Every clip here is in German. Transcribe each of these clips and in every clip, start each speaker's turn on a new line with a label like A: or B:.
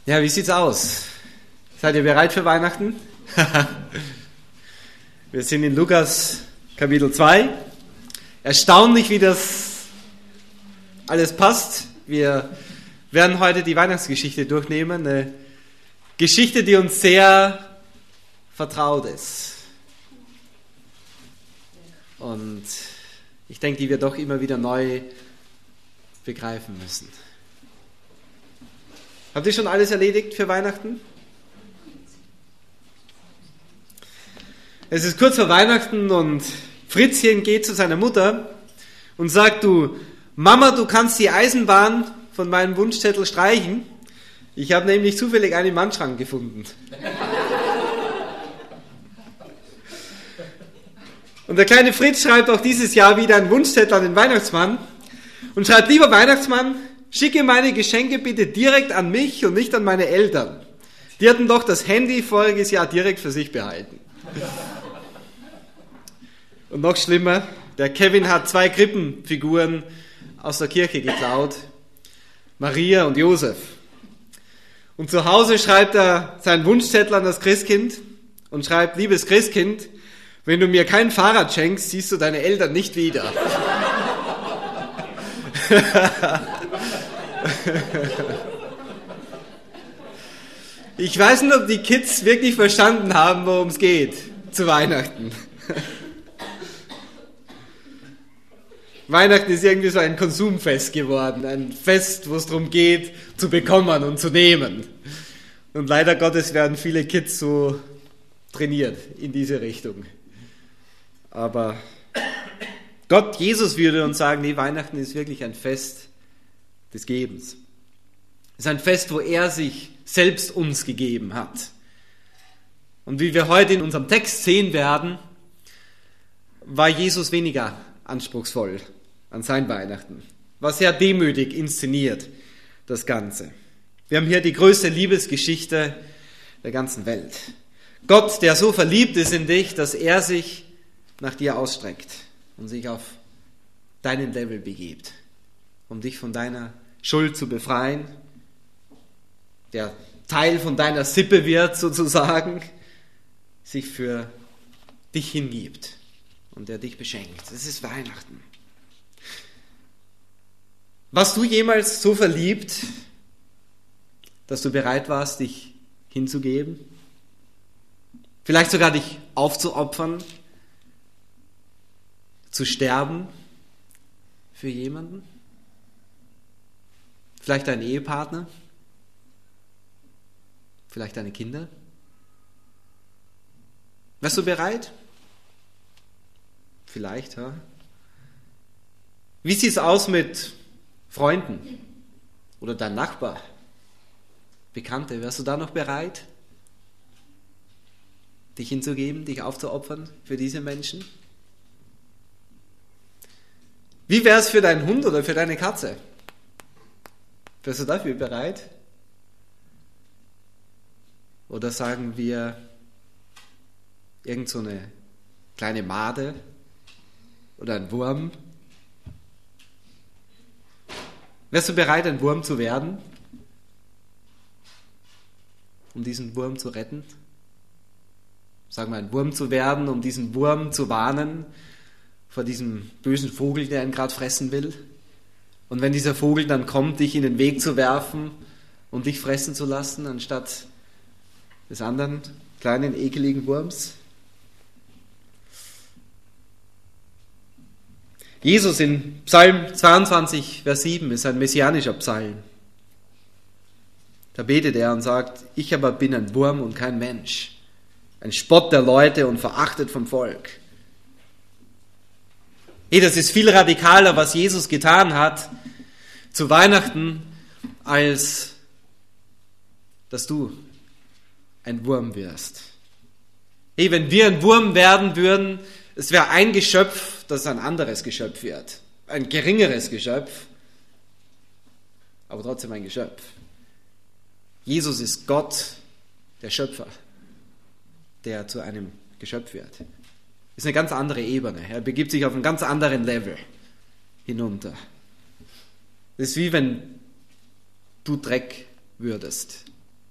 A: Ja, wie sieht's aus? Seid ihr bereit für Weihnachten? Wir sind in Lukas Kapitel 2. Erstaunlich, wie das alles passt. Wir werden heute die Weihnachtsgeschichte durchnehmen. Eine Geschichte, die uns sehr vertraut ist. Und ich denke, die wir doch immer wieder neu begreifen müssen. Habt ihr schon alles erledigt für Weihnachten? Es ist kurz vor Weihnachten und Fritzchen geht zu seiner Mutter und sagt, du Mama, du kannst die Eisenbahn von meinem Wunschzettel streichen. Ich habe nämlich zufällig einen im Wandschrank gefunden. Und der kleine Fritz schreibt auch dieses Jahr wieder einen Wunschzettel an den Weihnachtsmann und schreibt, lieber Weihnachtsmann, schicke meine Geschenke bitte direkt an mich und nicht an meine Eltern. Die hatten doch das Handy voriges Jahr direkt für sich behalten. Und noch schlimmer, der Kevin hat 2 Krippenfiguren aus der Kirche geklaut, Maria und Josef. Und zu Hause schreibt er seinen Wunschzettel an das Christkind und schreibt, liebes Christkind, wenn du mir kein Fahrrad schenkst, siehst du deine Eltern nicht wieder. Ich weiß nicht, ob die Kids wirklich verstanden haben, worum es geht zu Weihnachten. Weihnachten ist irgendwie so ein Konsumfest geworden, ein Fest, wo es darum geht, zu bekommen und zu nehmen. Und leider Gottes werden viele Kids so trainiert in diese Richtung. Aber Gott, Jesus würde uns sagen, nee, Weihnachten ist wirklich ein Fest des Gebens. Es ist ein Fest, wo er sich selbst uns gegeben hat. Und wie wir heute in unserem Text sehen werden, war Jesus weniger anspruchsvoll an sein Weihnachten. War sehr demütig inszeniert, das Ganze. Wir haben hier die größte Liebesgeschichte der ganzen Welt. Gott, der so verliebt ist in dich, dass er sich nach dir ausstreckt und sich auf deinen Level begibt, um dich von deiner Schuld zu befreien, der Teil von deiner Sippe wird sozusagen, sich für dich hingibt und der dich beschenkt. Das ist Weihnachten. Warst du jemals so verliebt, dass du bereit warst, dich hinzugeben? Vielleicht sogar dich aufzuopfern, zu sterben für jemanden? Vielleicht deinen Ehepartner? Vielleicht deine Kinder? Wärst du bereit? Vielleicht, ja. Wie sieht es aus mit Freunden oder deinem Nachbar, Bekannte? Wärst du da noch bereit, dich hinzugeben, dich aufzuopfern für diese Menschen? Wie wäre es für deinen Hund oder für deine Katze? Wärst du dafür bereit? Oder sagen wir, irgend so eine kleine Made oder ein Wurm? Wärst du bereit, ein Wurm zu werden, um diesen Wurm zu retten? Sagen wir, ein Wurm zu werden, um diesen Wurm zu warnen vor diesem bösen Vogel, der ihn gerade fressen will. Und wenn dieser Vogel dann kommt, dich in den Weg zu werfen und dich fressen zu lassen, anstatt des anderen kleinen, ekeligen Wurms. Jesus in Psalm 22, Vers 7 ist ein messianischer Psalm. Da betet er und sagt, ich aber bin ein Wurm und kein Mensch, ein Spott der Leute und verachtet vom Volk. Hey, das ist viel radikaler, was Jesus getan hat zu Weihnachten, als dass du ein Wurm wirst. Hey, wenn wir ein Wurm werden würden, es wäre ein Geschöpf, das ein anderes Geschöpf wird. Ein geringeres Geschöpf, aber trotzdem ein Geschöpf. Jesus ist Gott, der Schöpfer, der zu einem Geschöpf wird. Ist eine ganz andere Ebene. Er begibt sich auf einen ganz anderen Level hinunter. Das ist wie wenn du Dreck würdest.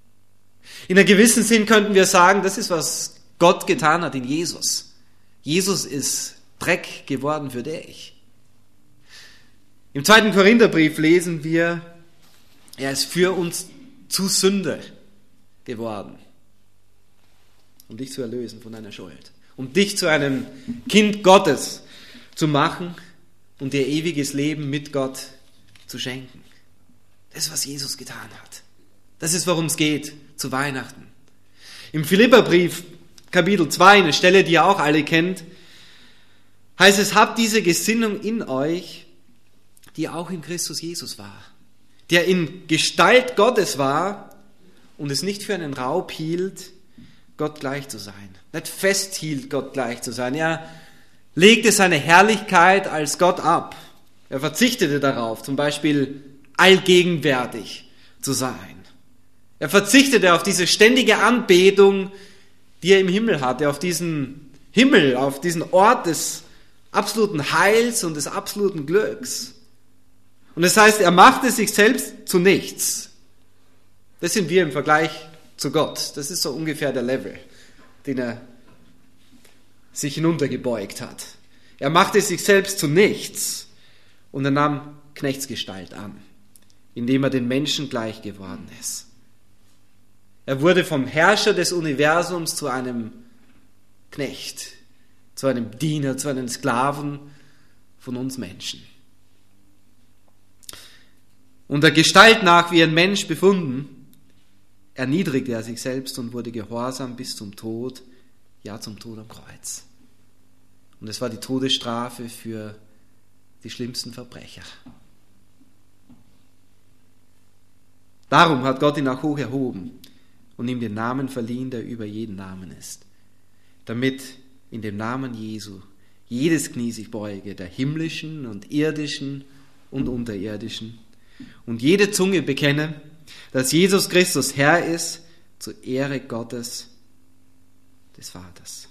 A: In einem gewissen Sinn könnten wir sagen, das ist, was Gott getan hat in Jesus. Jesus ist Dreck geworden für dich. Im 2. Korintherbrief lesen wir, er ist für uns zu Sünde geworden, um dich zu erlösen von deiner Schuld, um dich zu einem Kind Gottes zu machen und dir ewiges Leben mit Gott zu schenken. Das ist, was Jesus getan hat. Das ist, worum es geht zu Weihnachten. Im Philipperbrief, Kapitel 2, eine Stelle, die ihr auch alle kennt, heißt es, habt diese Gesinnung in euch, die auch in Christus Jesus war, der in Gestalt Gottes war und es nicht für einen Raub hielt, Gott gleich zu sein. Nicht festhielt, Gott gleich zu sein. Er legte seine Herrlichkeit als Gott ab. Er verzichtete darauf, zum Beispiel allgegenwärtig zu sein. Er verzichtete auf diese ständige Anbetung, die er im Himmel hatte, auf diesen Himmel, auf diesen Ort des absoluten Heils und des absoluten Glücks. Und das heißt, er machte sich selbst zu nichts. Das sind wir im Vergleich zu Gott. Das ist so ungefähr der Level, den er sich hinuntergebeugt hat. Er machte sich selbst zu nichts und er nahm Knechtsgestalt an, indem er den Menschen gleich geworden ist. Er wurde vom Herrscher des Universums zu einem Knecht, zu einem Diener, zu einem Sklaven von uns Menschen. Und der Gestalt nach, wie ein Mensch befunden, erniedrigte er sich selbst und wurde gehorsam bis zum Tod, ja zum Tod am Kreuz. Und es war die Todesstrafe für die schlimmsten Verbrecher. Darum hat Gott ihn auch hoch erhoben und ihm den Namen verliehen, der über jeden Namen ist, damit in dem Namen Jesu jedes Knie sich beuge, der himmlischen und irdischen und unterirdischen, und jede Zunge bekenne, dass Jesus Christus Herr ist, zur Ehre Gottes, des Vaters.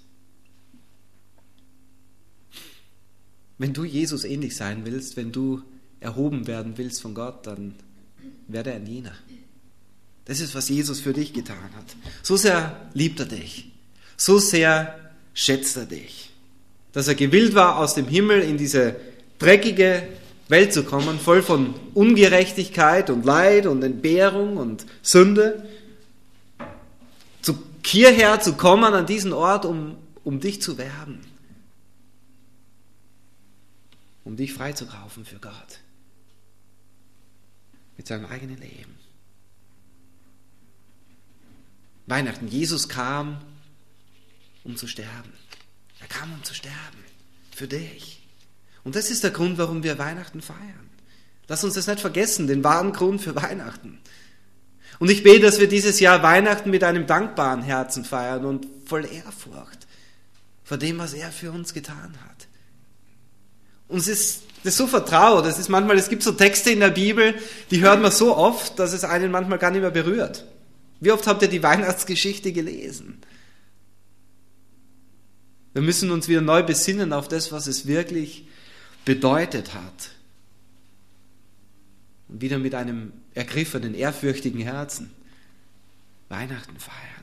A: Wenn du Jesus ähnlich sein willst, wenn du erhoben werden willst von Gott, dann werde ein Diener. Das ist, was Jesus für dich getan hat. So sehr liebt er dich. So sehr schätzt er dich. Dass er gewillt war, aus dem Himmel in diese dreckige Welt zu kommen, voll von Ungerechtigkeit und Leid und Entbehrung und Sünde, hierher zu kommen an diesen Ort, um dich zu werben, um dich freizukaufen für Gott, mit seinem eigenen Leben. Weihnachten, Jesus kam, um zu sterben. Er kam, um zu sterben, für dich. Und das ist der Grund, warum wir Weihnachten feiern. Lass uns das nicht vergessen, den wahren Grund für Weihnachten. Und ich bete, dass wir dieses Jahr Weihnachten mit einem dankbaren Herzen feiern und voll Ehrfurcht vor dem, was er für uns getan hat. Uns ist das so vertraut. Es gibt so Texte in der Bibel, die hört man so oft, dass es einen manchmal gar nicht mehr berührt. Wie oft habt ihr die Weihnachtsgeschichte gelesen? Wir müssen uns wieder neu besinnen auf das, was es wirklich bedeutet hat. Und wieder mit einem ergriffenen, ehrfürchtigen Herzen Weihnachten feiern.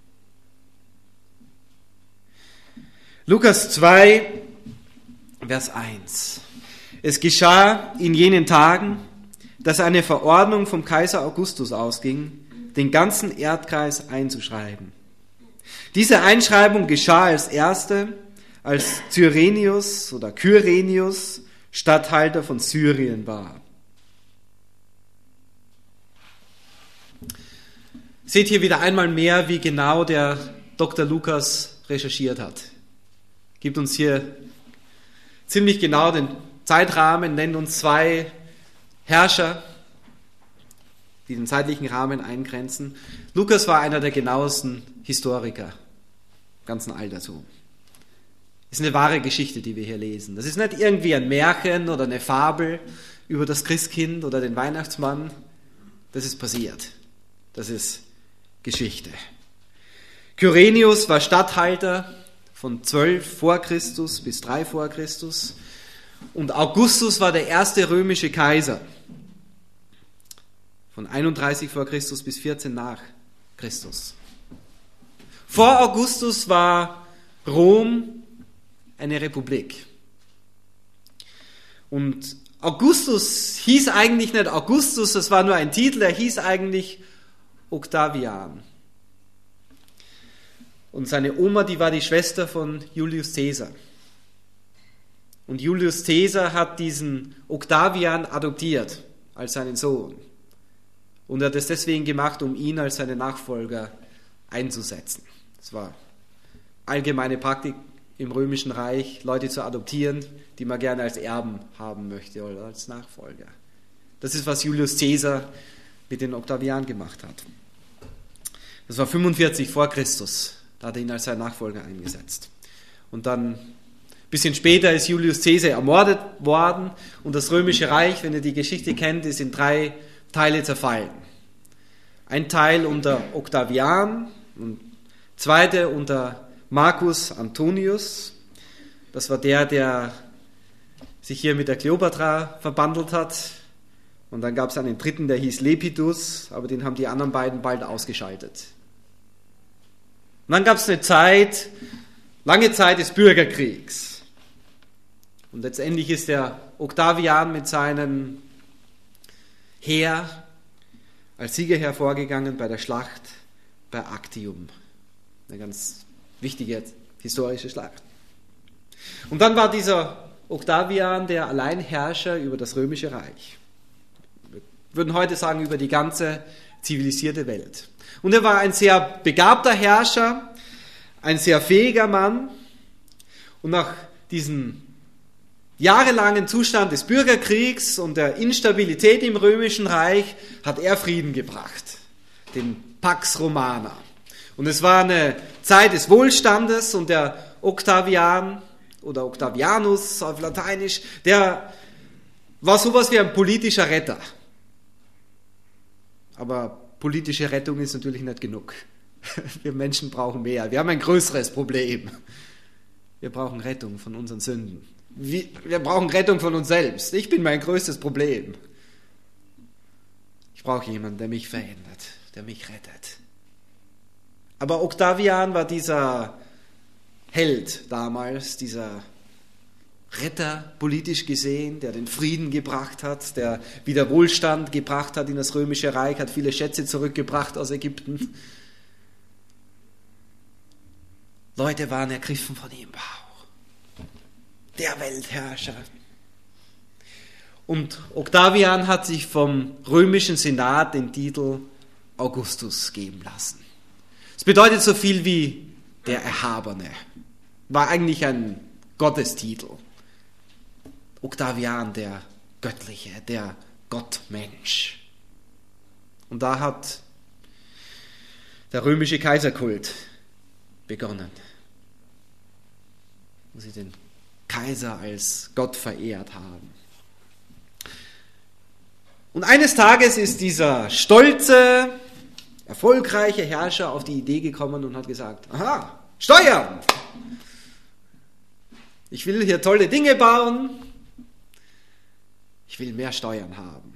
A: Lukas 2, Vers 1. Es geschah in jenen Tagen, dass eine Verordnung vom Kaiser Augustus ausging, den ganzen Erdkreis einzuschreiben. Diese Einschreibung geschah als erste, als Cyrenius oder Kyrenius Statthalter von Syrien war. Seht hier wieder einmal mehr, wie genau der Dr. Lukas recherchiert hat. Gibt uns hier ziemlich genau den Zeitrahmen, nennt uns 2 Herrscher, die den zeitlichen Rahmen eingrenzen. Lukas war einer der genauesten Historiker im ganzen Altertum. Das ist eine wahre Geschichte, die wir hier lesen. Das ist nicht irgendwie ein Märchen oder eine Fabel über das Christkind oder den Weihnachtsmann. Das ist passiert. Das ist Geschichte. Kyrenius war Statthalter von 12 vor Christus bis 3 vor Christus. Und Augustus war der erste römische Kaiser. Von 31 vor Christus bis 14 nach Christus. Vor Augustus war Rom eine Republik. Und Augustus hieß eigentlich nicht Augustus, das war nur ein Titel, er hieß eigentlich Octavian. Und seine Oma, die war die Schwester von Julius Caesar. Und Julius Caesar hat diesen Octavian adoptiert als seinen Sohn. Und er hat es deswegen gemacht, um ihn als seinen Nachfolger einzusetzen. Es war allgemeine Praktik im Römischen Reich, Leute zu adoptieren, die man gerne als Erben haben möchte oder als Nachfolger. Das ist, was Julius Caesar mit den Octavian gemacht hat. Das war 45 vor Christus. Da hat er ihn als seinen Nachfolger eingesetzt. Und dann, ein bisschen später, ist Julius Caesar ermordet worden und das Römische Reich, wenn ihr die Geschichte kennt, ist in 3 Teile zerfallen. Ein Teil unter Octavian und zweite unter Marcus Antonius. Das war der sich hier mit der Kleopatra verbandelt hat. Und dann gab es einen dritten, der hieß Lepidus, aber den haben die anderen beiden bald ausgeschaltet. Und dann gab es eine Zeit, lange Zeit des Bürgerkriegs. Und letztendlich ist der Octavian mit seinem Heer als Sieger hervorgegangen bei der Schlacht bei Actium. Eine ganz wichtige historische Schlacht. Und dann war dieser Octavian der Alleinherrscher über das Römische Reich. Wir würden heute sagen, über die ganze zivilisierte Welt. Und er war ein sehr begabter Herrscher, ein sehr fähiger Mann. Und nach diesem jahrelangen Zustand des Bürgerkriegs und der Instabilität im Römischen Reich hat er Frieden gebracht, den Pax Romana. Und es war eine Zeit des Wohlstandes und der Octavian oder Octavianus auf Lateinisch, der war sowas wie ein politischer Retter. Aber politische Rettung ist natürlich nicht genug. Wir Menschen brauchen mehr. Wir haben ein größeres Problem. Wir brauchen Rettung von unseren Sünden. Wir brauchen Rettung von uns selbst. Ich bin mein größtes Problem. Ich brauche jemanden, der mich verändert, der mich rettet. Aber Octavian war dieser Held damals, dieser Retter politisch gesehen, der den Frieden gebracht hat, der wieder Wohlstand gebracht hat in das Römische Reich, hat viele Schätze zurückgebracht aus Ägypten. Leute waren ergriffen von ihm. Wow, der Weltherrscher. Und Octavian hat sich vom römischen Senat den Titel Augustus geben lassen. Es bedeutet so viel wie der Erhabene. War eigentlich ein Gottestitel. Octavian, der Göttliche, der Gottmensch. Und da hat der römische Kaiserkult begonnen, wo sie den Kaiser als Gott verehrt haben. Und eines Tages ist dieser stolze, erfolgreiche Herrscher auf die Idee gekommen und hat gesagt, aha, Steuern! Ich will hier tolle Dinge bauen, ich will mehr Steuern haben.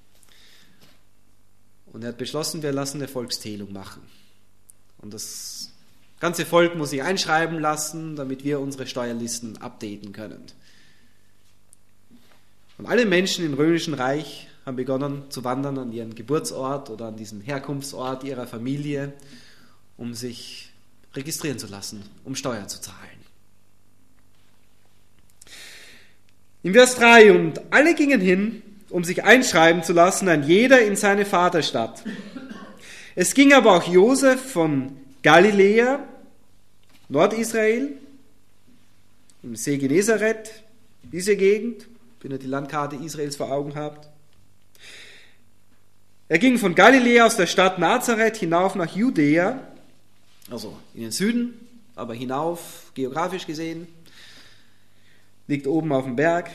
A: Und er hat beschlossen, wir lassen eine Volkszählung machen. Und das ganze Volk muss sich einschreiben lassen, damit wir unsere Steuerlisten updaten können. Und alle Menschen im Römischen Reich haben begonnen zu wandern an ihren Geburtsort oder an diesen Herkunftsort ihrer Familie, um sich registrieren zu lassen, um Steuern zu zahlen. In Vers 3, und alle gingen hin, um sich einschreiben zu lassen, ein jeder in seine Vaterstadt. Es ging aber auch Josef von Galiläa, Nordisrael, im See Genezareth, diese Gegend, wenn ihr die Landkarte Israels vor Augen habt. Er ging von Galiläa aus der Stadt Nazareth hinauf nach Judäa, also in den Süden, aber hinauf, geografisch gesehen, liegt oben auf dem Berg.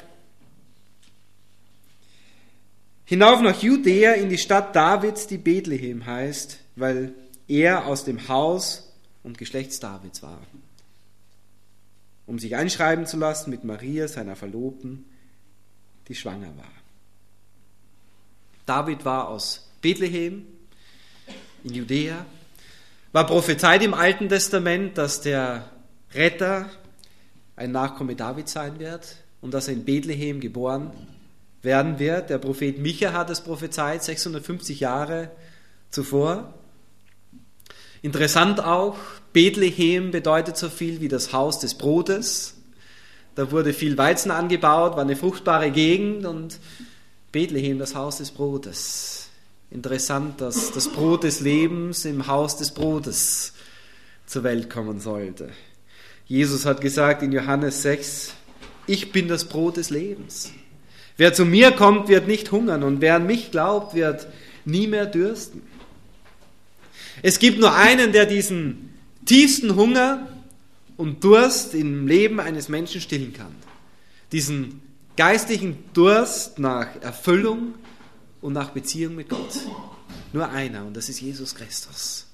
A: Hinauf nach Judäa in die Stadt Davids, die Bethlehem heißt, weil er aus dem Haus und Geschlechts Davids war, um sich einschreiben zu lassen mit Maria, seiner Verlobten, die schwanger war. David war aus Bethlehem in Judäa war prophezeit im Alten Testament, dass der Retter ein Nachkomme Davids sein wird und dass er in Bethlehem geboren werden wird. Der Prophet Micha hat es prophezeit, 650 Jahre zuvor. Interessant auch, Bethlehem bedeutet so viel wie das Haus des Brotes. Da wurde viel Weizen angebaut, war eine fruchtbare Gegend und Bethlehem, das Haus des Brotes. Interessant, dass das Brot des Lebens im Haus des Brotes zur Welt kommen sollte. Jesus hat gesagt in Johannes 6, ich bin das Brot des Lebens. Wer zu mir kommt, wird nicht hungern und wer an mich glaubt, wird nie mehr dürsten. Es gibt nur einen, der diesen tiefsten Hunger und Durst im Leben eines Menschen stillen kann. Diesen geistlichen Durst nach Erfüllung und nach Beziehung mit Gott. Nur einer, und das ist Jesus Christus.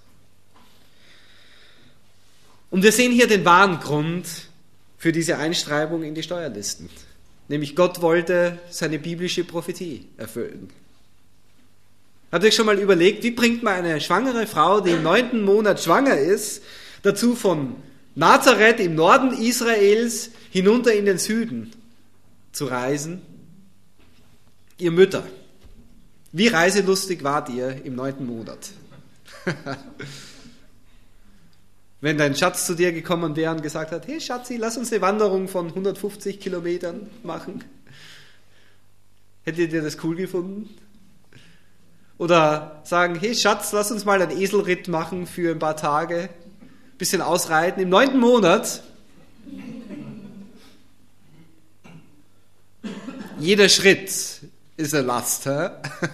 A: Und wir sehen hier den wahren Grund für diese Einschreibung in die Steuerlisten. Nämlich Gott wollte seine biblische Prophetie erfüllen. Habt ihr euch schon mal überlegt, wie bringt man eine schwangere Frau, die im 9. Monat schwanger ist, dazu von Nazareth im Norden Israels hinunter in den Süden zu reisen? Ihr Mütter, wie reiselustig wart ihr im 9. Monat? Wenn dein Schatz zu dir gekommen wäre und gesagt hat, hey Schatzi, lass uns eine Wanderung von 150 Kilometern machen. Hättet ihr das cool gefunden? Oder sagen, hey Schatz, lass uns mal einen Eselritt machen für ein paar Tage. Bisschen ausreiten im 9. Monat. Jeder Schritt ist eine Last. Hä?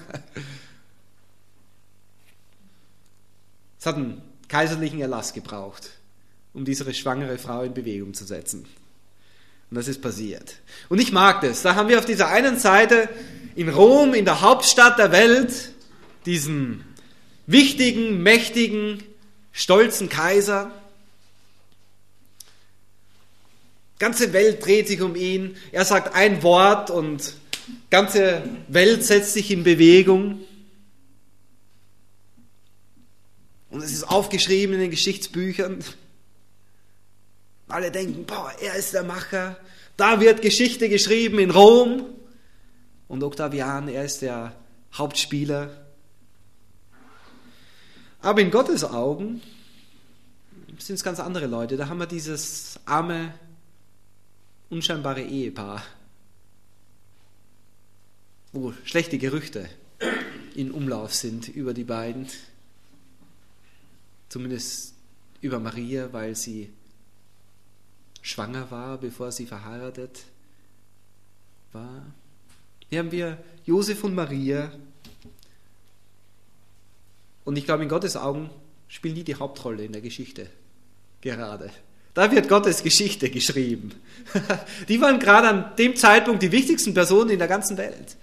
A: Es hat einen kaiserlichen Erlass gebraucht, um diese schwangere Frau in Bewegung zu setzen. Und das ist passiert. Und ich mag das. Da haben wir auf dieser einen Seite in Rom, in der Hauptstadt der Welt, diesen wichtigen, mächtigen, stolzen Kaiser. Die ganze Welt dreht sich um ihn. Er sagt ein Wort und die ganze Welt setzt sich in Bewegung. Und es ist aufgeschrieben in den Geschichtsbüchern. Alle denken, boah, er ist der Macher. Da wird Geschichte geschrieben in Rom. Und Octavian, er ist der Hauptspieler. Aber in Gottes Augen sind es ganz andere Leute. Da haben wir dieses arme, unscheinbare Ehepaar, wo schlechte Gerüchte in Umlauf sind über die beiden. Zumindest über Maria, weil sie schwanger war, bevor sie verheiratet war. Hier haben wir Josef und Maria. Und ich glaube, in Gottes Augen spielen die Hauptrolle in der Geschichte. Gerade. Da wird Gottes Geschichte geschrieben. Die waren gerade an dem Zeitpunkt die wichtigsten Personen in der ganzen Welt.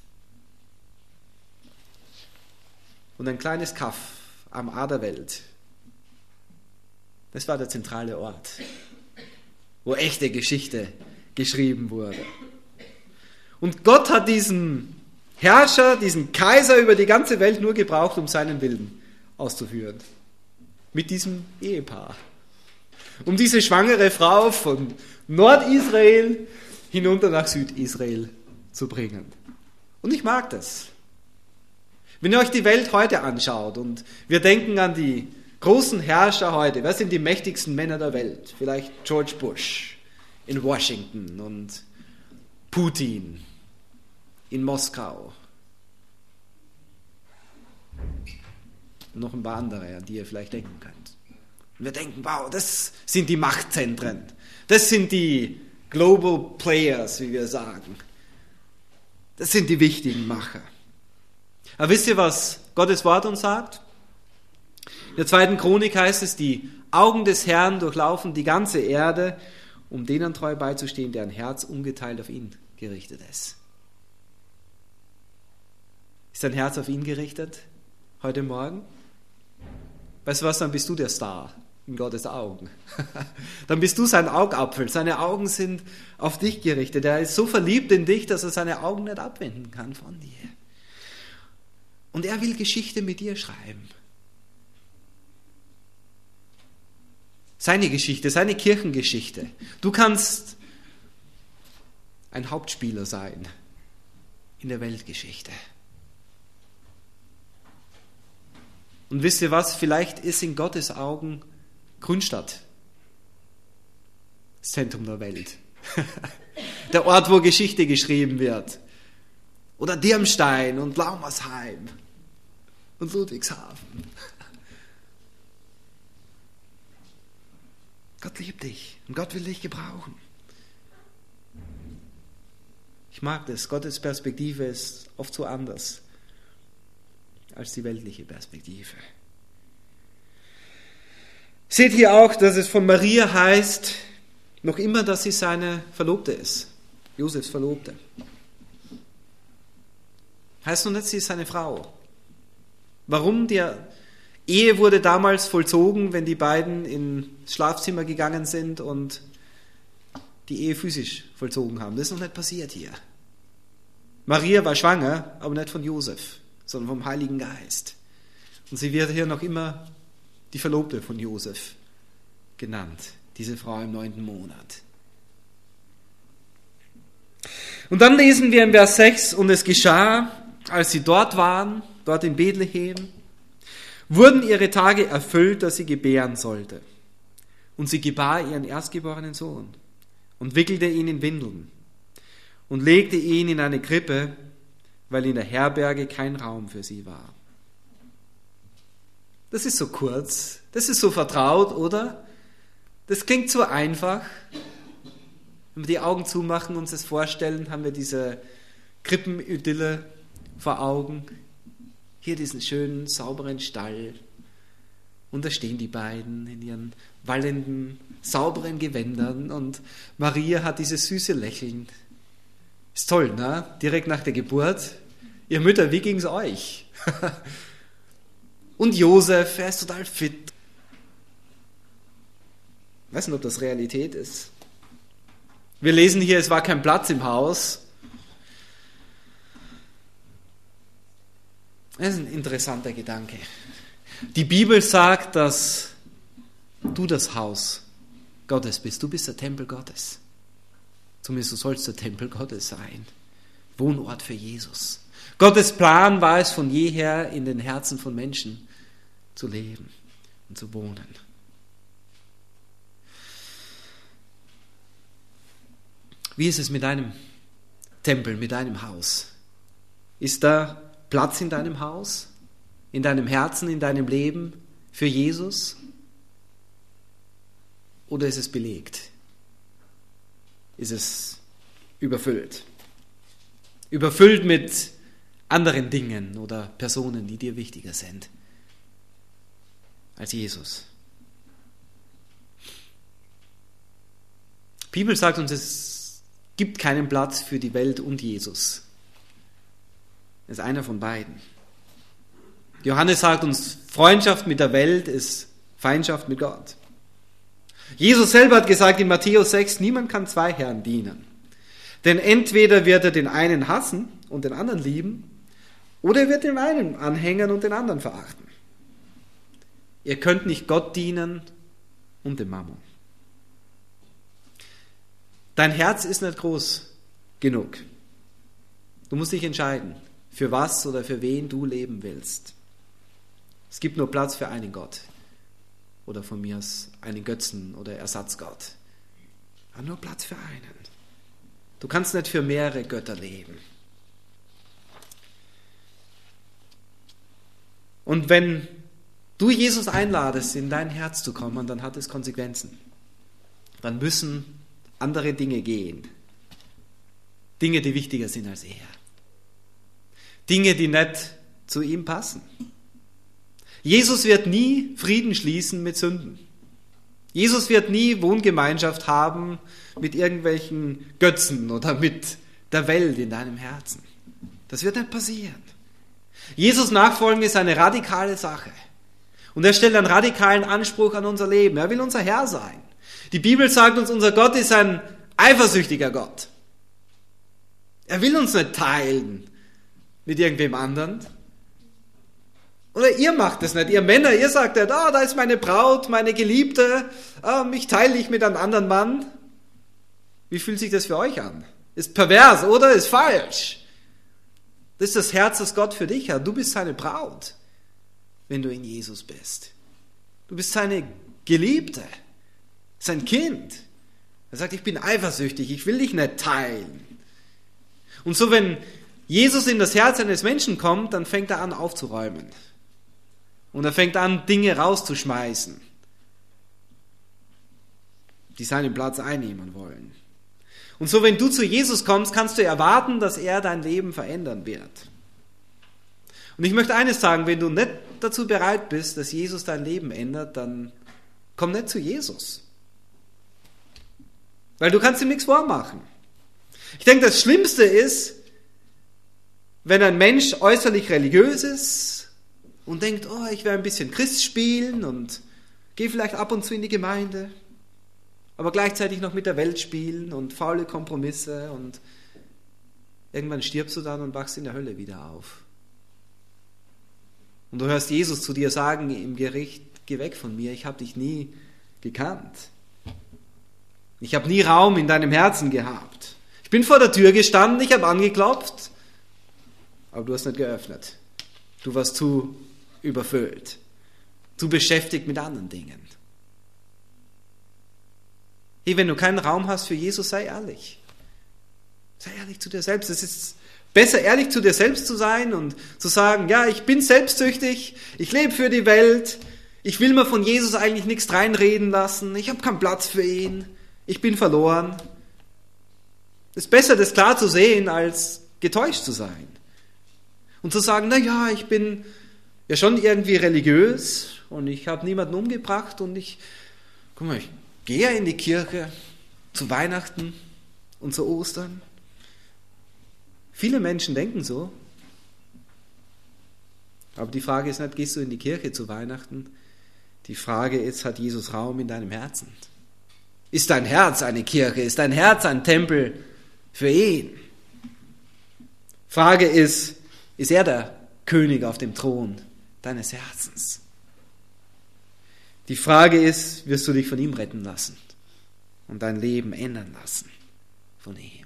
A: Und ein kleines Kaff am A der Welt, das war der zentrale Ort, wo echte Geschichte geschrieben wurde. Und Gott hat diesen Herrscher, diesen Kaiser über die ganze Welt nur gebraucht, um seinen Willen auszuführen. Mit diesem Ehepaar. Um diese schwangere Frau von Nordisrael hinunter nach Südisrael zu bringen. Und ich mag das. Wenn ihr euch die Welt heute anschaut und wir denken an die großen Herrscher heute, wer sind die mächtigsten Männer der Welt? Vielleicht George Bush in Washington und Putin in Moskau. Und noch ein paar andere, an die ihr vielleicht denken könnt. Und wir denken, wow, das sind die Machtzentren. Das sind die Global Players, wie wir sagen. Das sind die wichtigen Macher. Aber wisst ihr, was Gottes Wort uns sagt? In der 2. Chronik heißt es, die Augen des Herrn durchlaufen die ganze Erde, um denen treu beizustehen, deren Herz ungeteilt auf ihn gerichtet ist. Ist dein Herz auf ihn gerichtet heute Morgen? Weißt du was, dann bist du der Star in Gottes Augen. Dann bist du sein Augapfel. Seine Augen sind auf dich gerichtet. Er ist so verliebt in dich, dass er seine Augen nicht abwenden kann von dir. Und er will Geschichte mit dir schreiben. seine Geschichte, seine Kirchengeschichte. Du kannst ein Hauptspieler sein in der Weltgeschichte. Und wisst ihr was? Vielleicht ist in Gottes Augen Grünstadt das Zentrum der Welt. Der Ort, wo Geschichte geschrieben wird. Oder Dirmstein und Laumersheim und Ludwigshafen. Gott liebt dich und Gott will dich gebrauchen. Ich mag das. Gottes Perspektive ist oft so anders als die weltliche Perspektive. Seht hier auch, dass es von Maria heißt, noch immer, dass sie seine Verlobte ist. Josefs Verlobte. Heißt noch nicht, sie ist seine Frau. Warum? Die Ehe wurde damals vollzogen, wenn die beiden ins Schlafzimmer gegangen sind und die Ehe physisch vollzogen haben. Das ist noch nicht passiert hier. Maria war schwanger, aber nicht von Josef, sondern vom Heiligen Geist. Und sie wird hier noch immer die Verlobte von Josef genannt, diese Frau im 9. Monat. Und dann lesen wir im Vers 6, und es geschah, als sie dort waren, dort in Bethlehem, wurden ihre Tage erfüllt, dass sie gebären sollte. Und sie gebar ihren erstgeborenen Sohn und wickelte ihn in Windeln und legte ihn in eine Krippe, weil in der Herberge kein Raum für sie war. Das ist so kurz, das ist so vertraut, oder? Das klingt so einfach. Wenn wir die Augen zumachen und uns das vorstellen, haben wir diese Krippenidylle vor Augen. Hier diesen schönen, sauberen Stall. Und da stehen die beiden in ihren wallenden, sauberen Gewändern. Und Maria hat dieses süße Lächeln. Ist toll, ne? Direkt nach der Geburt. Ihr Mütter, wie ging's euch? Und Josef, er ist total fit. Ich weiß nicht, ob das Realität ist. Wir lesen hier, es war kein Platz im Haus. Das ist ein interessanter Gedanke. Die Bibel sagt, dass du das Haus Gottes bist. Du bist der Tempel Gottes. Zumindest du sollst der Tempel Gottes sein. Wohnort für Jesus. Gottes Plan war es von jeher, in den Herzen von Menschen zu leben und zu wohnen. Wie ist es mit deinem Tempel, mit deinem Haus? Ist da Platz in deinem Haus, in deinem Herzen, in deinem Leben für Jesus? Oder ist es belegt? Ist es überfüllt? Überfüllt mit anderen Dingen oder Personen, die dir wichtiger sind als Jesus. Die Bibel sagt uns, es gibt keinen Platz für die Welt und Jesus. Es ist einer von beiden. Johannes sagt uns, Freundschaft mit der Welt ist Feindschaft mit Gott. Jesus selber hat gesagt in Matthäus 6, niemand kann zwei Herren dienen. Denn entweder wird er den einen hassen und den anderen lieben, oder er wird den einen anhängen und den anderen verachten. Ihr könnt nicht Gott dienen und dem Mammon. Dein Herz ist nicht groß genug. Du musst dich entscheiden, für was oder für wen du leben willst. Es gibt nur Platz für einen Gott. Oder von mir aus einen Götzen oder Ersatzgott. Aber nur Platz für einen. Du kannst nicht für mehrere Götter leben. Und wenn du Jesus einladest, in dein Herz zu kommen, dann hat es Konsequenzen. Dann müssen andere Dinge gehen. Dinge, die wichtiger sind als er. Dinge, die nicht zu ihm passen. Jesus wird nie Frieden schließen mit Sünden. Jesus wird nie Wohngemeinschaft haben mit irgendwelchen Götzen oder mit der Welt in deinem Herzen. Das wird nicht passieren. Jesus nachfolgen ist eine radikale Sache. Und er stellt einen radikalen Anspruch an unser Leben. Er will unser Herr sein. Die Bibel sagt uns, unser Gott ist ein eifersüchtiger Gott. Er will uns nicht teilen mit irgendwem anderen. Oder ihr macht es nicht, ihr Männer, ihr sagt ja, da ist meine Braut, meine Geliebte, mich teile ich mit einem anderen Mann. Wie fühlt sich das für euch an? Ist pervers, oder? Ist falsch. Das ist das Herz, das Gott für dich hat. Du bist seine Braut, wenn du in Jesus bist. Du bist seine Geliebte, sein Kind. Er sagt, ich bin eifersüchtig, ich will dich nicht teilen. Und so, wenn Jesus in das Herz eines Menschen kommt, dann fängt er an aufzuräumen. Und er fängt an, Dinge rauszuschmeißen, die seinen Platz einnehmen wollen. Und so, wenn du zu Jesus kommst, kannst du erwarten, dass er dein Leben verändern wird. Und ich möchte eines sagen, wenn du nicht dazu bereit bist, dass Jesus dein Leben ändert, dann komm nicht zu Jesus. Weil du kannst ihm nichts vormachen. Ich denke, das Schlimmste ist, wenn ein Mensch äußerlich religiös ist und denkt, oh, ich werde ein bisschen Christ spielen und gehe vielleicht ab und zu in die Gemeinde, aber gleichzeitig noch mit der Welt spielen und faule Kompromisse und irgendwann stirbst du dann und wachst in der Hölle wieder auf. Und du hörst Jesus zu dir sagen im Gericht, geh weg von mir, ich habe dich nie gekannt. Ich habe nie Raum in deinem Herzen gehabt. Ich bin vor der Tür gestanden, ich habe angeklopft, aber du hast nicht geöffnet. Du warst zu überfüllt, zu beschäftigt mit anderen Dingen. Hey, wenn du keinen Raum hast für Jesus, sei ehrlich. Sei ehrlich zu dir selbst. Es ist besser, ehrlich zu dir selbst zu sein und zu sagen, ja, ich bin selbstsüchtig, ich lebe für die Welt, ich will mir von Jesus eigentlich nichts reinreden lassen, ich habe keinen Platz für ihn, ich bin verloren. Es ist besser, das klar zu sehen, als getäuscht zu sein. Und zu sagen, na ja, ich bin ja schon irgendwie religiös und ich habe niemanden umgebracht und ich gehe ja in die Kirche zu Weihnachten und zu Ostern. Viele Menschen denken so. Aber die Frage ist nicht, gehst du in die Kirche zu Weihnachten? Die Frage ist, hat Jesus Raum in deinem Herzen? Ist dein Herz eine Kirche? Ist dein Herz ein Tempel für ihn? Frage ist er der König auf dem Thron deines Herzens? Die Frage ist, wirst du dich von ihm retten lassen und dein Leben ändern lassen von ihm?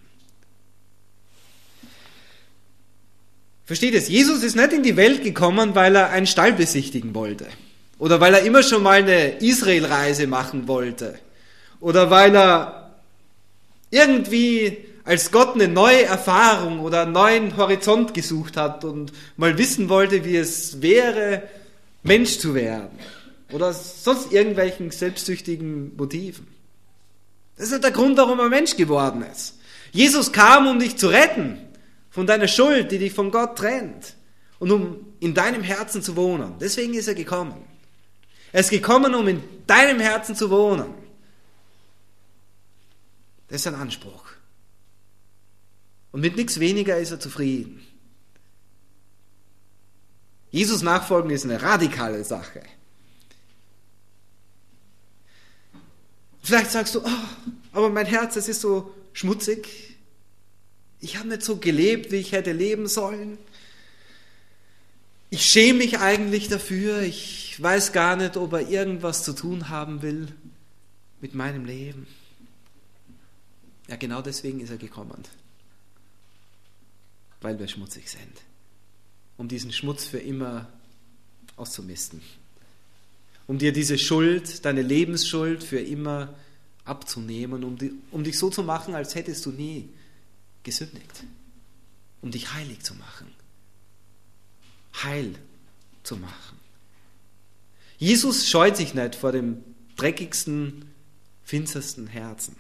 A: Versteht es? Jesus ist nicht in die Welt gekommen, weil er einen Stall besichtigen wollte oder weil er immer schon mal eine Israelreise machen wollte oder weil er irgendwie als Gott eine neue Erfahrung oder einen neuen Horizont gesucht hat und mal wissen wollte, wie es wäre, Mensch zu werden. Oder sonst irgendwelchen selbstsüchtigen Motiven. Das ist nicht der Grund, warum er Mensch geworden ist. Jesus kam, um dich zu retten von deiner Schuld, die dich von Gott trennt und um in deinem Herzen zu wohnen. Deswegen ist er gekommen. Er ist gekommen, um in deinem Herzen zu wohnen. Das ist sein Anspruch. Und mit nichts weniger ist er zufrieden. Jesus nachfolgen ist eine radikale Sache. Vielleicht sagst du, oh, aber mein Herz, das ist so schmutzig. Ich habe nicht so gelebt, wie ich hätte leben sollen. Ich schäme mich eigentlich dafür. Ich weiß gar nicht, ob er irgendwas zu tun haben will mit meinem Leben. Ja, genau deswegen ist er gekommen. Weil wir schmutzig sind. Um diesen Schmutz für immer auszumisten. Um dir diese Schuld, deine Lebensschuld für immer abzunehmen, um dich so zu machen, als hättest du nie gesündigt. Um dich heilig zu machen. Heil zu machen. Jesus scheut sich nicht vor dem dreckigsten, finstersten Herzen.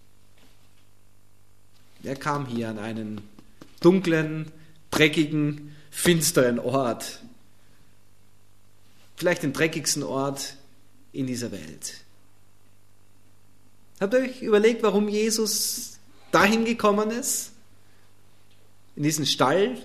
A: Er kam hier an einen dunklen, dreckigen, finsteren Ort. Vielleicht den dreckigsten Ort in dieser Welt. Habt ihr euch überlegt, warum Jesus dahin gekommen ist? In diesen Stall?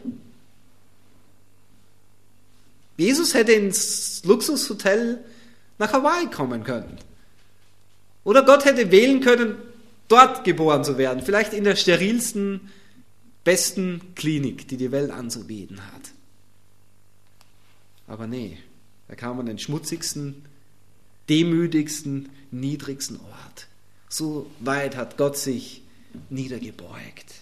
A: Jesus hätte ins Luxushotel nach Hawaii kommen können. Oder Gott hätte wählen können, dort geboren zu werden. Vielleicht in der sterilsten, besten Klinik, die die Welt anzubieten hat. Aber nee, er kam an den schmutzigsten, demütigsten, niedrigsten Ort. So weit hat Gott sich niedergebeugt.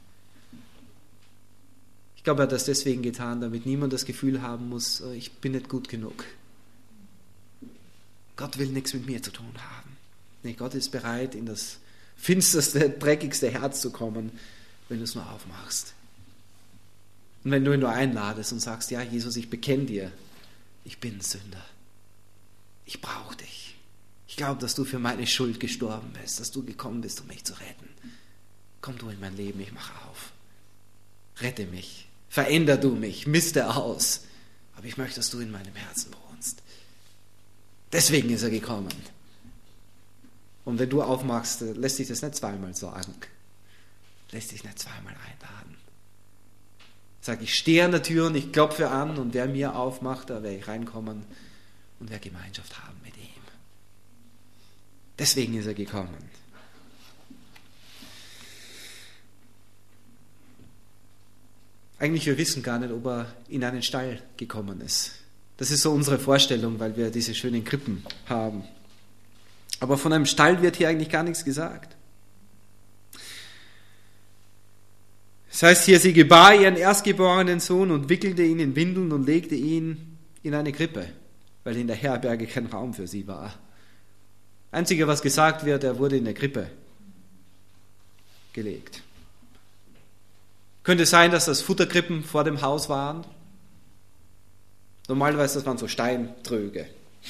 A: Ich glaube, er hat das deswegen getan, damit niemand das Gefühl haben muss, ich bin nicht gut genug. Gott will nichts mit mir zu tun haben. Nee, Gott ist bereit, in das finsterste, dreckigste Herz zu kommen, wenn du es nur aufmachst. Und wenn du ihn nur einladest und sagst, ja, Jesus, ich bekenne dir, ich bin ein Sünder. Ich brauche dich. Ich glaube, dass du für meine Schuld gestorben bist, dass du gekommen bist, um mich zu retten. Komm du in mein Leben, ich mache auf. Rette mich, veränder du mich, miste aus. Aber ich möchte, dass du in meinem Herzen wohnst. Deswegen ist er gekommen. Und wenn du aufmachst, lässt sich das nicht zweimal sagen. Lässt sich nicht zweimal einladen. Sag, ich stehe an der Tür und ich klopfe an und wer mir aufmacht, da werde ich reinkommen und werde Gemeinschaft haben mit ihm. Deswegen ist er gekommen. Eigentlich, wir wissen gar nicht, ob er in einen Stall gekommen ist. Das ist so unsere Vorstellung, weil wir diese schönen Krippen haben. Aber von einem Stall wird hier eigentlich gar nichts gesagt. Das heißt hier, sie gebar ihren erstgeborenen Sohn und wickelte ihn in Windeln und legte ihn in eine Krippe, weil in der Herberge kein Raum für sie war. Einzige, was gesagt wird, er wurde in der Krippe gelegt. Könnte sein, dass das Futterkrippen vor dem Haus waren. Normalerweise das waren so Steintröge,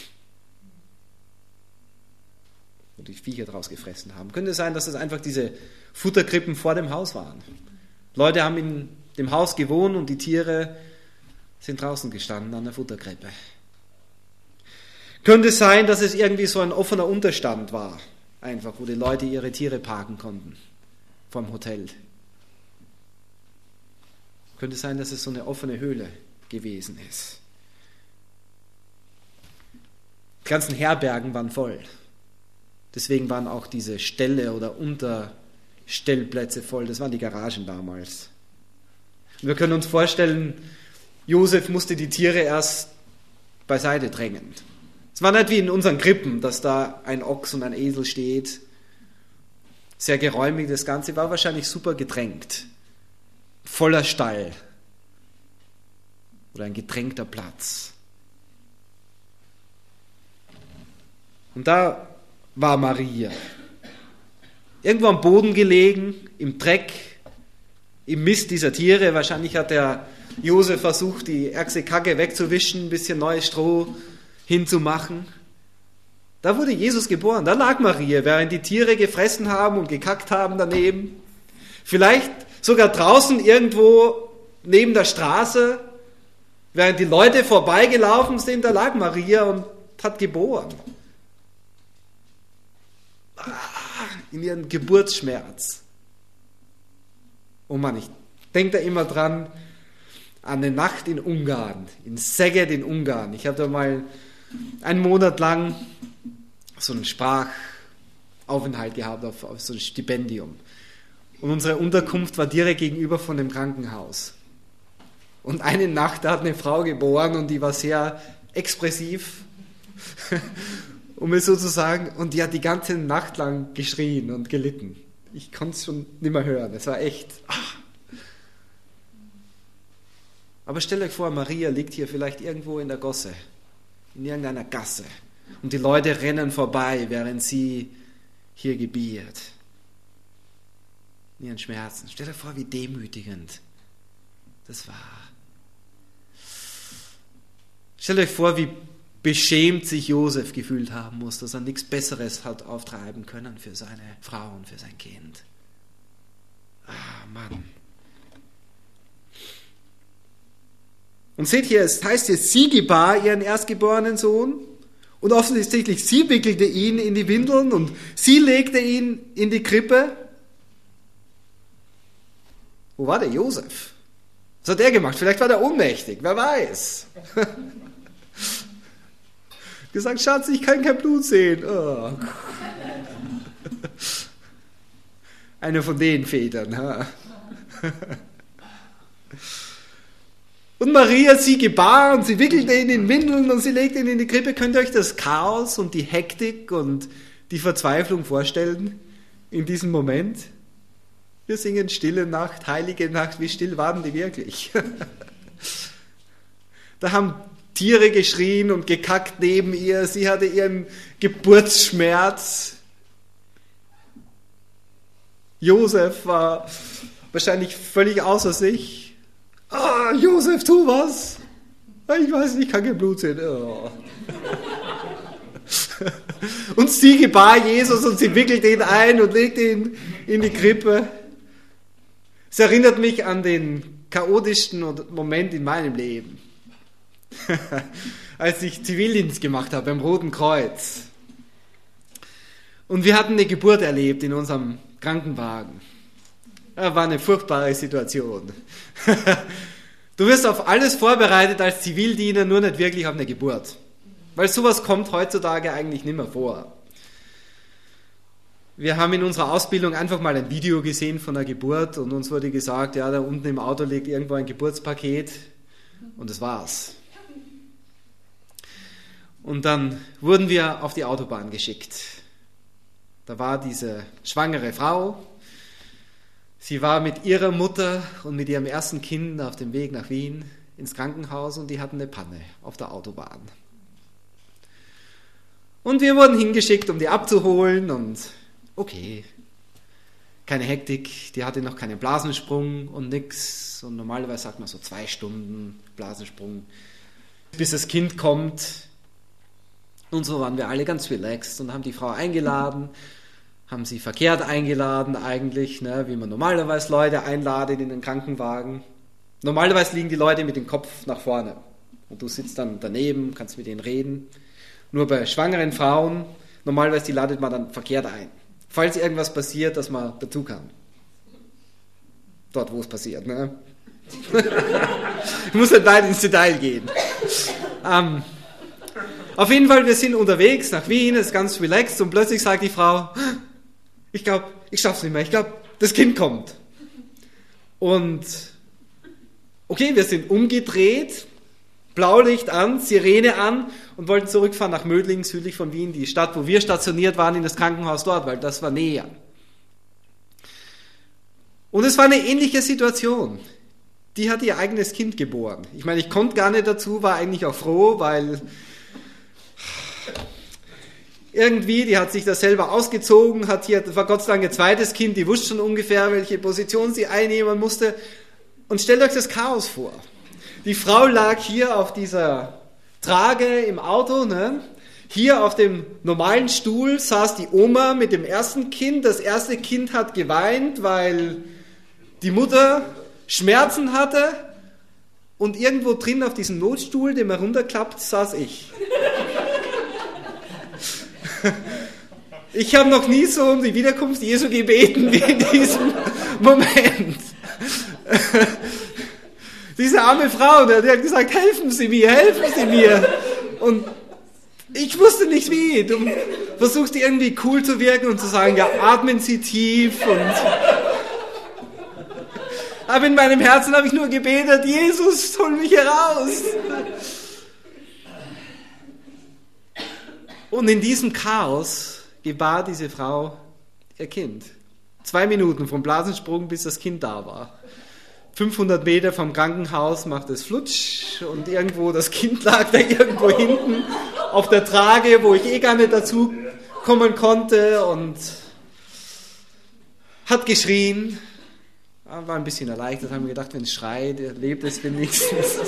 A: wo die Viecher draus gefressen haben. Könnte sein, dass das einfach diese Futterkrippen vor dem Haus waren. Leute haben in dem Haus gewohnt und die Tiere sind draußen gestanden an der Futterkrippe. Könnte sein, dass es irgendwie so ein offener Unterstand war, einfach, wo die Leute ihre Tiere parken konnten vom Hotel. Könnte sein, dass es so eine offene Höhle gewesen ist. Die ganzen Herbergen waren voll. Deswegen waren auch diese Ställe oder Unterstellplätze voll. Das waren die Garagen damals. Und wir können uns vorstellen, Josef musste die Tiere erst beiseite drängen. Es war nicht wie in unseren Krippen, dass da ein Ochs und ein Esel steht. Sehr geräumig, das Ganze war wahrscheinlich super gedrängt. Voller Stall. Oder ein gedrängter Platz. Und da war Maria. Irgendwo am Boden gelegen, im Dreck, im Mist dieser Tiere. Wahrscheinlich hat der Josef versucht, die ärgste Kacke wegzuwischen, ein bisschen neues Stroh hinzumachen. Da wurde Jesus geboren, da lag Maria, während die Tiere gefressen haben und gekackt haben daneben. Vielleicht sogar draußen irgendwo neben der Straße, während die Leute vorbeigelaufen sind, da lag Maria und hat geboren. In ihren Geburtsschmerz. Oh Mann, ich denke da immer dran an eine Nacht in Ungarn, in Szeged in Ungarn. Ich habe da mal einen Monat lang so einen Sprachaufenthalt gehabt auf so ein Stipendium. Und unsere Unterkunft war direkt gegenüber von dem Krankenhaus. Und eine Nacht, da hat eine Frau geboren und die war sehr expressiv, um es so zu sagen, und die hat die ganze Nacht lang geschrien und gelitten. Ich konnte es schon nicht mehr hören, es war echt... Aber stellt euch vor, Maria liegt hier vielleicht irgendwo in der Gosse, in irgendeiner Gasse, und die Leute rennen vorbei, während sie hier gebiert. In ihren Schmerzen. Stellt euch vor, wie demütigend das war. Stellt euch vor, wie beschämt sich Josef gefühlt haben muss, dass er nichts Besseres hat auftreiben können für seine Frau und für sein Kind. Mann. Und seht hier, es heißt jetzt, sie gebar ihren erstgeborenen Sohn und offensichtlich sie wickelte ihn in die Windeln und sie legte ihn in die Krippe. Wo war der Josef? Was hat er gemacht? Vielleicht war der ohnmächtig, wer weiß. Gesagt, Schatz, ich kann kein Blut sehen. Oh. Einer von den Vätern. Ha? Und Maria, sie gebar und sie wickelte ihn in Windeln und sie legte ihn in die Krippe. Könnt ihr euch das Chaos und die Hektik und die Verzweiflung vorstellen in diesem Moment? Wir singen Stille Nacht, heilige Nacht, wie still waren die wirklich? Da haben Tiere geschrien und gekackt neben ihr, sie hatte ihren Geburtsschmerz. Josef war wahrscheinlich völlig außer sich. Josef, tu was! Ich weiß nicht, ich kann kein Blut sehen. Oh. Und sie gebar Jesus und sie wickelte ihn ein und legte ihn in die Krippe. Es erinnert mich an den chaotischsten Moment in meinem Leben. Als ich Zivildienst gemacht habe beim Roten Kreuz. Und wir hatten eine Geburt erlebt in unserem Krankenwagen. Das war eine furchtbare Situation. Du wirst auf alles vorbereitet als Zivildiener, nur nicht wirklich auf eine Geburt. Weil sowas kommt heutzutage eigentlich nicht mehr vor. Wir haben in unserer Ausbildung einfach mal ein Video gesehen von der Geburt und uns wurde gesagt, ja, da unten im Auto liegt irgendwo ein Geburtspaket und das war's. Und dann wurden wir auf die Autobahn geschickt. Da war diese schwangere Frau. Sie war mit ihrer Mutter und mit ihrem ersten Kind auf dem Weg nach Wien ins Krankenhaus und die hatten eine Panne auf der Autobahn. Und wir wurden hingeschickt, um die abzuholen und okay, keine Hektik, die hatte noch keinen Blasensprung und nix. Und normalerweise sagt man so 2 Stunden Blasensprung, bis das Kind kommt. Und so waren wir alle ganz relaxed und haben die Frau eingeladen, haben sie verkehrt eingeladen eigentlich, ne, wie man normalerweise Leute einladet in den Krankenwagen. Normalerweise liegen die Leute mit dem Kopf nach vorne und du sitzt dann daneben, kannst mit denen reden. Nur bei schwangeren Frauen, normalerweise die ladet man dann verkehrt ein. Falls irgendwas passiert, dass man dazu kann. Dort, wo es passiert. Ne? Ich muss nicht weit ins Detail gehen. Auf jeden Fall, wir sind unterwegs nach Wien, es ist ganz relaxed und plötzlich sagt die Frau, ich glaube, ich schaff's nicht mehr, ich glaube, das Kind kommt. Und okay, wir sind umgedreht, Blaulicht an, Sirene an und wollten zurückfahren nach Mödling, südlich von Wien, die Stadt, wo wir stationiert waren, in das Krankenhaus dort, weil das war näher. Und es war eine ähnliche Situation. Die hat ihr eigenes Kind geboren. Ich meine, ich konnte gar nicht dazu, war eigentlich auch froh, weil irgendwie, die hat sich das selber ausgezogen, hat hier, war Gott sei Dank ihr zweites Kind, die wusste schon ungefähr, welche Position sie einnehmen musste. Und stellt euch das Chaos vor. Die Frau lag hier auf dieser Trage im Auto, ne? Hier auf dem normalen Stuhl saß die Oma mit dem ersten Kind. Das erste Kind hat geweint, weil die Mutter Schmerzen hatte. Und irgendwo drin auf diesem Notstuhl, den man runterklappt, saß ich. Ich habe noch nie so um die Wiederkunft Jesu gebeten wie in diesem Moment. Diese arme Frau, die hat gesagt, helfen Sie mir. Und ich wusste nicht wie. Du versuchst irgendwie cool zu wirken und zu sagen, ja, atmen Sie tief. Aber in meinem Herzen habe ich nur gebetet, Jesus, hol mich heraus. Und in diesem Chaos gebar diese Frau ihr Kind. 2 Minuten vom Blasensprung, bis das Kind da war. 500 Meter vom Krankenhaus macht es flutsch und irgendwo, das Kind lag da irgendwo hinten auf der Trage, wo ich gar nicht dazu kommen konnte und hat geschrien. War ein bisschen erleichtert, haben wir gedacht, wenn es schreit, lebt es wenigstens.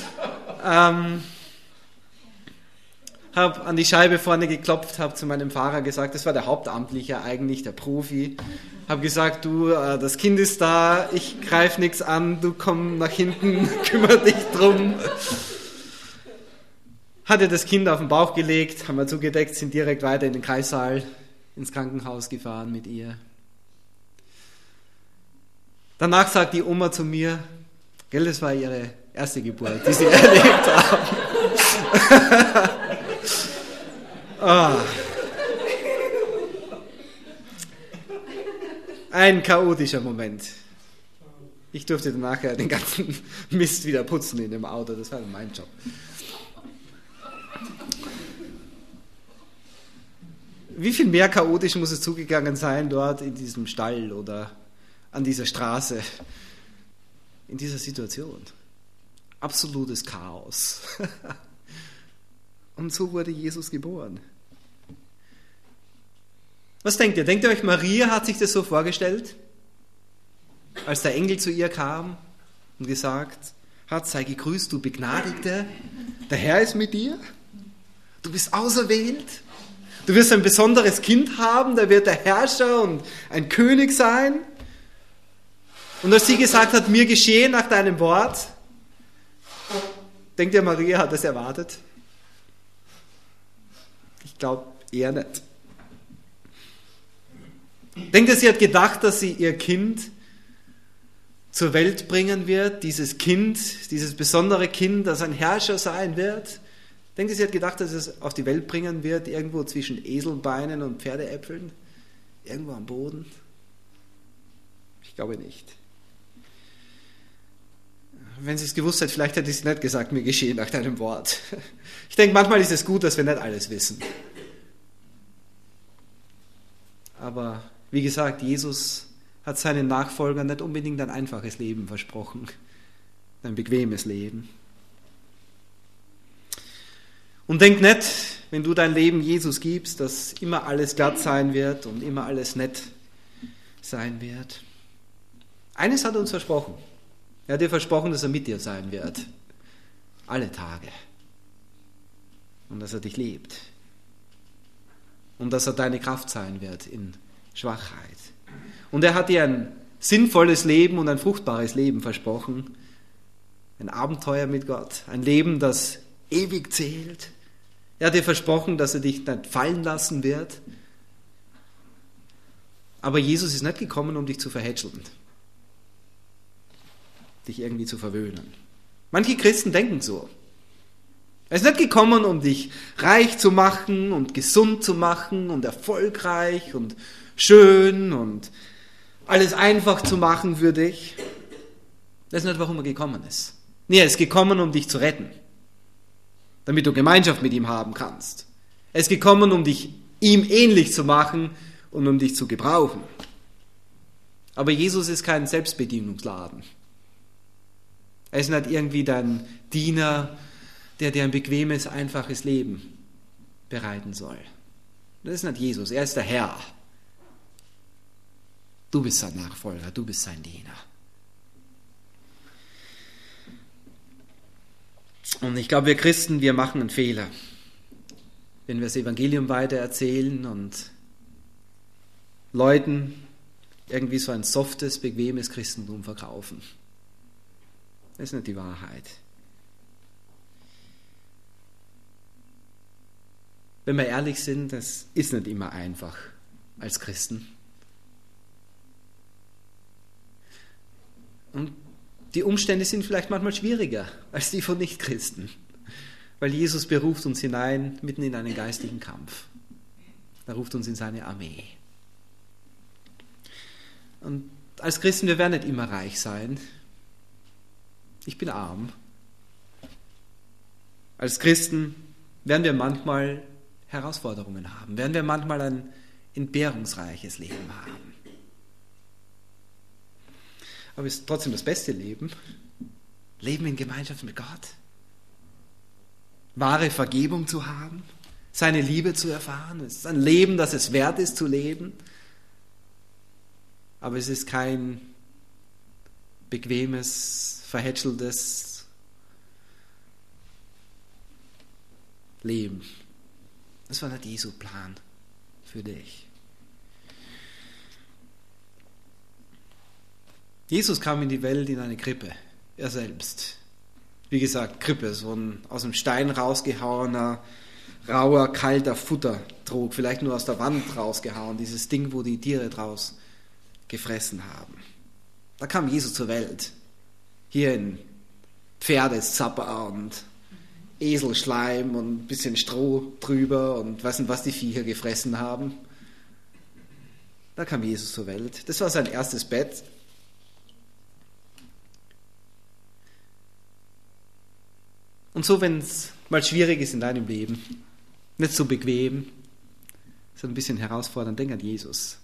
A: Habe an die Scheibe vorne geklopft, habe zu meinem Fahrer gesagt, das war der Hauptamtliche eigentlich, der Profi, habe gesagt, du, das Kind ist da, ich greife nichts an, du komm nach hinten, kümmere dich drum. Hatte das Kind auf den Bauch gelegt, haben wir zugedeckt, sind direkt weiter in den Kreissaal, ins Krankenhaus gefahren mit ihr. Danach sagt die Oma zu mir, gell, das war ihre erste Geburt, die sie erlebt haben. Ein chaotischer Moment. Ich durfte dann nachher den ganzen Mist wieder putzen in dem Auto. Das war mein Job. Wie viel mehr chaotisch muss es zugegangen sein dort in diesem Stall oder an dieser Straße, in dieser Situation? Absolutes Chaos. Und so wurde Jesus geboren. Was denkt ihr? Denkt ihr euch, Maria hat sich das so vorgestellt, als der Engel zu ihr kam und gesagt hat, sei gegrüßt, du Begnadigte, der Herr ist mit dir, du bist auserwählt, du wirst ein besonderes Kind haben, der wird der Herrscher und ein König sein. Und als sie gesagt hat, mir geschehe nach deinem Wort, denkt ihr, Maria hat das erwartet? Ich glaube eher nicht. Denkt ihr, sie hat gedacht, dass sie ihr Kind zur Welt bringen wird, dieses Kind, dieses besondere Kind, das ein Herrscher sein wird? Denkt ihr, sie hat gedacht, dass es auf die Welt bringen wird, irgendwo zwischen Eselbeinen und Pferdeäpfeln? Irgendwo am Boden? Ich glaube nicht. Wenn sie es gewusst hätte, vielleicht hätte sie es nicht gesagt, mir geschehe nach deinem Wort. Ich denke, manchmal ist es gut, dass wir nicht alles wissen. Aber wie gesagt, Jesus hat seinen Nachfolgern nicht unbedingt ein einfaches Leben versprochen, ein bequemes Leben. Und denk nicht, wenn du dein Leben Jesus gibst, dass immer alles glatt sein wird und immer alles nett sein wird. Eines hat er uns versprochen. Er hat dir versprochen, dass er mit dir sein wird. Alle Tage. Und dass er dich liebt. Und dass er deine Kraft sein wird in Schwachheit. Und er hat dir ein sinnvolles Leben und ein fruchtbares Leben versprochen. Ein Abenteuer mit Gott. Ein Leben, das ewig zählt. Er hat dir versprochen, dass er dich nicht fallen lassen wird. Aber Jesus ist nicht gekommen, um dich zu verhätscheln. Dich irgendwie zu verwöhnen. Manche Christen denken so. Er ist nicht gekommen, um dich reich zu machen und gesund zu machen und erfolgreich und schön und alles einfach zu machen für dich. Das ist nicht, warum er gekommen ist. Nee, er ist gekommen, um dich zu retten, damit du Gemeinschaft mit ihm haben kannst. Er ist gekommen, um dich ihm ähnlich zu machen und um dich zu gebrauchen. Aber Jesus ist kein Selbstbedienungsladen. Er ist nicht irgendwie dein Diener, der dir ein bequemes, einfaches Leben bereiten soll. Das ist nicht Jesus, er ist der Herr. Du bist sein Nachfolger, du bist sein Diener. Und ich glaube, wir Christen, wir machen einen Fehler, wenn wir das Evangelium weitererzählen und Leuten irgendwie so ein softes, bequemes Christentum verkaufen. Das ist nicht die Wahrheit. Wenn wir ehrlich sind, das ist nicht immer einfach als Christen. Und die Umstände sind vielleicht manchmal schwieriger als die von Nichtchristen, weil Jesus beruft uns hinein mitten in einen geistlichen Kampf. Er ruft uns in seine Armee. Und als Christen, wir werden nicht immer reich sein. Ich bin arm. Als Christen werden wir manchmal Herausforderungen haben, werden wir manchmal ein entbehrungsreiches Leben haben. Aber es ist trotzdem das beste Leben. Leben in Gemeinschaft mit Gott. Wahre Vergebung zu haben. Seine Liebe zu erfahren. Es ist ein Leben, das es wert ist zu leben. Aber es ist kein bequemes, verhätscheltes Leben. Das war nicht Jesu Plan für dich. Jesus kam in die Welt in eine Krippe, er selbst. Wie gesagt, Krippe, so ein aus dem Stein rausgehauener, rauer, kalter Futtertrog, vielleicht nur aus der Wand rausgehauen, dieses Ding, wo die Tiere draus gefressen haben. Da kam Jesus zur Welt, hier in Pferdezapper und Eselschleim und ein bisschen Stroh drüber und weiß nicht, was die Viecher gefressen haben. Da kam Jesus zur Welt. Das war sein erstes Bett. Und so, wenn es mal schwierig ist in deinem Leben, nicht so bequem, so ein bisschen herausfordernd, denk an Jesus.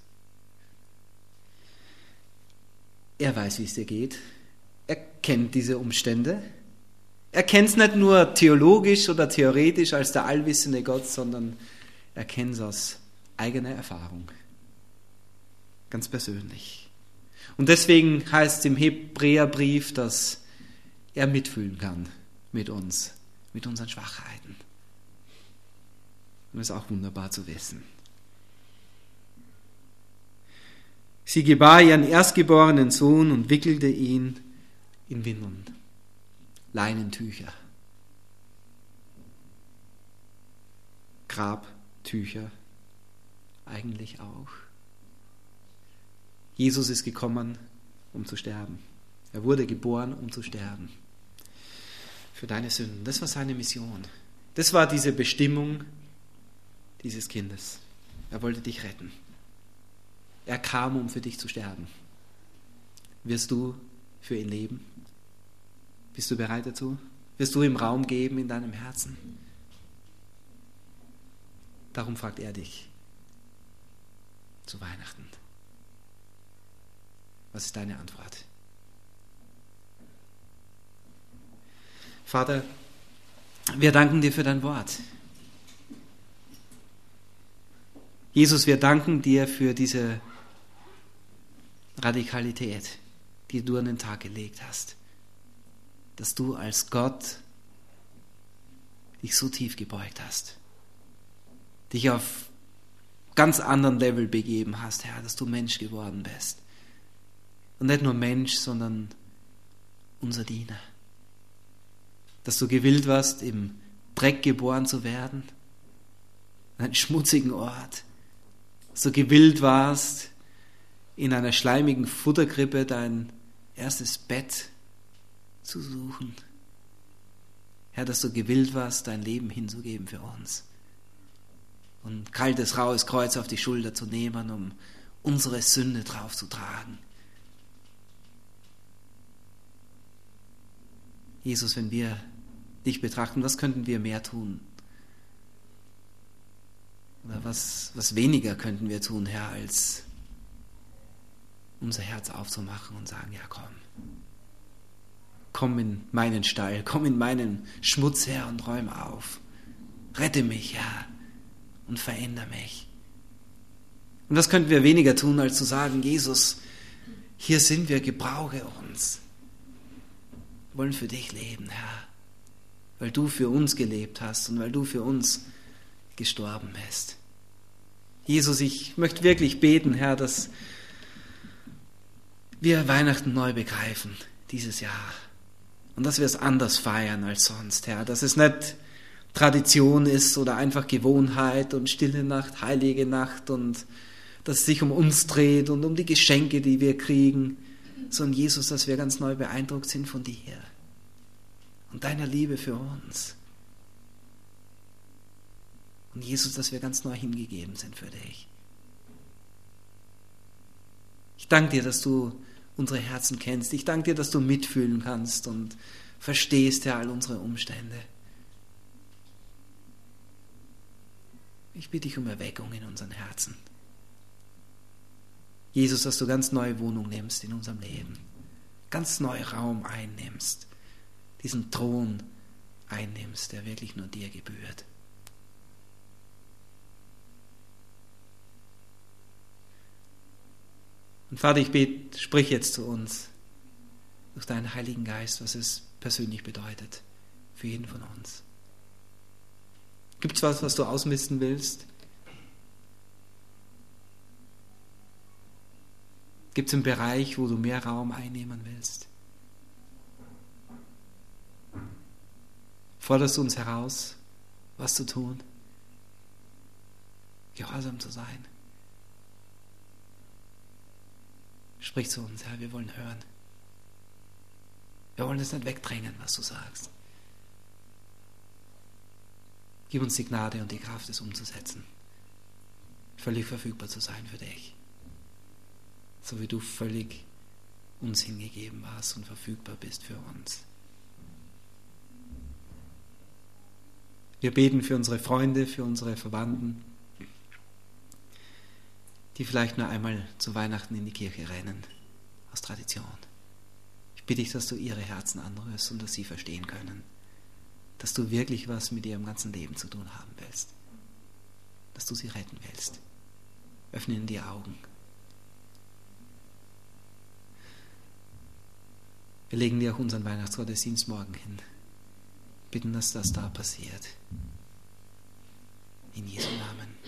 A: Er weiß, wie es dir geht. Er kennt diese Umstände. Er kennt es nicht nur theologisch oder theoretisch als der allwissende Gott, sondern er kennt es aus eigener Erfahrung. Ganz persönlich. Und deswegen heißt es im Hebräerbrief, dass er mitfühlen kann mit uns, mit unseren Schwachheiten. Und das ist auch wunderbar zu wissen. Sie gebar ihren erstgeborenen Sohn und wickelte ihn in Windeln, Leinentücher, Grabtücher eigentlich auch. Jesus ist gekommen, um zu sterben. Er wurde geboren, um zu sterben. Für deine Sünden. Das war seine Mission. Das war diese Bestimmung dieses Kindes. Er wollte dich retten. Er kam, um für dich zu sterben. Wirst du für ihn leben? Bist du bereit dazu? Wirst du ihm Raum geben in deinem Herzen? Darum fragt er dich zu Weihnachten. Was ist deine Antwort? Vater, wir danken dir für dein Wort. Jesus, wir danken dir für diese Radikalität, die du an den Tag gelegt hast. Dass du als Gott dich so tief gebeugt hast. Dich auf ganz anderen Level begeben hast, Herr, dass du Mensch geworden bist. Und nicht nur Mensch, sondern unser Diener. Dass du gewillt warst, im Dreck geboren zu werden, an einem schmutzigen Ort. Dass du gewillt warst, in einer schleimigen Futterkrippe dein erstes Bett zu suchen. Herr, dass du gewillt warst, dein Leben hinzugeben für uns. Und kaltes, raues Kreuz auf die Schulter zu nehmen, um unsere Sünde drauf zu tragen. Jesus, wenn wir dich betrachten, was könnten wir mehr tun? Oder was weniger könnten wir tun, Herr, als unser Herz aufzumachen und sagen, ja komm. Komm in meinen Stall, komm in meinen Schmutz, Herr, und räume auf. Rette mich, Herr, und verändere mich. Und was könnten wir weniger tun, als zu sagen, Jesus, hier sind wir, gebrauche uns. Wir wollen für dich leben, Herr, weil du für uns gelebt hast und weil du für uns gestorben bist. Jesus, ich möchte wirklich beten, Herr, dass wir Weihnachten neu begreifen, dieses Jahr. Und dass wir es anders feiern als sonst, Herr. Dass es nicht Tradition ist oder einfach Gewohnheit und stille Nacht, heilige Nacht und dass es sich um uns dreht und um die Geschenke, die wir kriegen, sondern Jesus, dass wir ganz neu beeindruckt sind von dir und deiner Liebe für uns. Und Jesus, dass wir ganz neu hingegeben sind für dich. Ich danke dir, dass du unsere Herzen kennst. Ich danke dir, dass du mitfühlen kannst und verstehst ja all unsere Umstände. Ich bitte dich um Erweckung in unseren Herzen. Jesus, dass du ganz neue Wohnung nimmst in unserem Leben. Ganz neu Raum einnimmst. Diesen Thron einnimmst, der wirklich nur dir gebührt. Und Vater, ich bete, sprich jetzt zu uns durch deinen Heiligen Geist, was es persönlich bedeutet für jeden von uns. Gibt es was du ausmisten willst? Gibt es einen Bereich, wo du mehr Raum einnehmen willst? Forderst du uns heraus, was zu tun? Gehorsam zu sein? Sprich zu uns, Herr, wir wollen hören. Wir wollen es nicht wegdrängen, was du sagst. Gib uns die Gnade und die Kraft, es umzusetzen. Völlig verfügbar zu sein für dich. So wie du völlig uns hingegeben warst und verfügbar bist für uns. Wir beten für unsere Freunde, für unsere Verwandten, die vielleicht nur einmal zu Weihnachten in die Kirche rennen, aus Tradition. Ich bitte dich, dass du ihre Herzen anrührst und dass sie verstehen können, dass du wirklich was mit ihrem ganzen Leben zu tun haben willst, dass du sie retten willst. Öffne ihnen die Augen. Wir legen dir auch unseren Weihnachtsgottesdienst morgen hin. Bitten, dass das da passiert. In Jesu Namen.